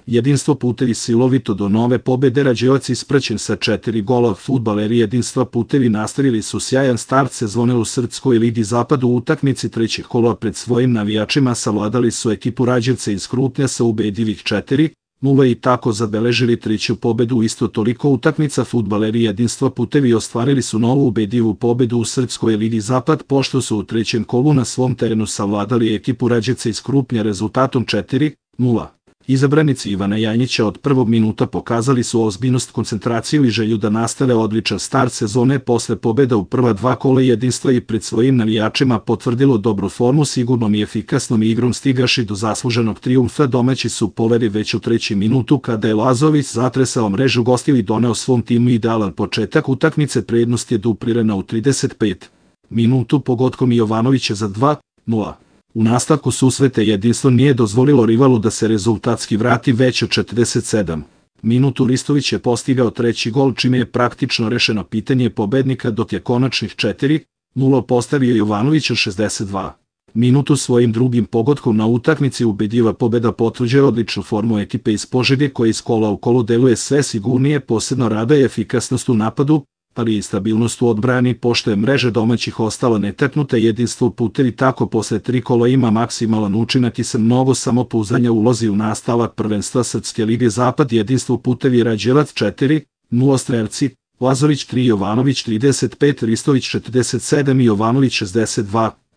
Jedinstvo putevi silovito do nove pobede, Rađevac ispraćen sa 4 gola. Fudbaleri Jedinstva putevi nastavili su sjajan start sezone u Srpskoj ligi Zapad. U utakmici trećeg kola pred svojim navijačima savladali su ekipu Rađevca iz Krupnja sa ubedljivih 4-0 i tako zabeležili treću pobedu u isto toliko utakmica. Fudbaleri Jedinstva putevi ostvarili su novu ubedljivu pobedu u Srpskoj ligi Zapad pošto su u trećem kolu na svom terenu savladali ekipu Rađevca iz Krupnja rezultatom 4-0. Izabranici Ivana Janjića od prvog minuta pokazali su ozbiljnost, koncentraciju i želju da nastave odličan start sezone. Posle pobeda u prva 2 kola Jedinstva i pred svojim navijačima potvrdilo dobru formu, sigurnom i efikasnom igrom stigaši do zasluženog trijumfa. Domaći su poveli već u trećem minutu kada je Lazović zatresao mrežu gostiju i doneo svom timu idealan početak utakmice. Prednost je duplirana u 35 minutu pogodkom Jovanovića za 2-0. U nastavku susreta Jedinstvo nije dozvolilo rivalu da se rezultatski vrati. Već od 47 minutu Ristović je postigao treći gol, čime je praktično rešeno pitanje pobednika, dok je konačnih 4-0 postavio Jovanović od 62 minutu. Svojim drugim pogodkom na utakmici ubedljiva pobeda potvrđuje odličnu formu ekipe iz Požege koja iz kola u kolo deluje sve sigurnije. Posebno raduje efikasnost u napadu, ali i stabilnost u odbrani pošto je mreža domaćih ostala netaknuta. Jedinstvo putevi tako posle 3 kola ima maksimalan učinak i sa mnogo samopouzdanja ulozi u nastavak prvenstva Srpske lige Zapad. Jedinstvo putevi Rađevac 4-0 strelci: Lazović 3, Jovanović 35, Ristović 47 i Jovanović 62.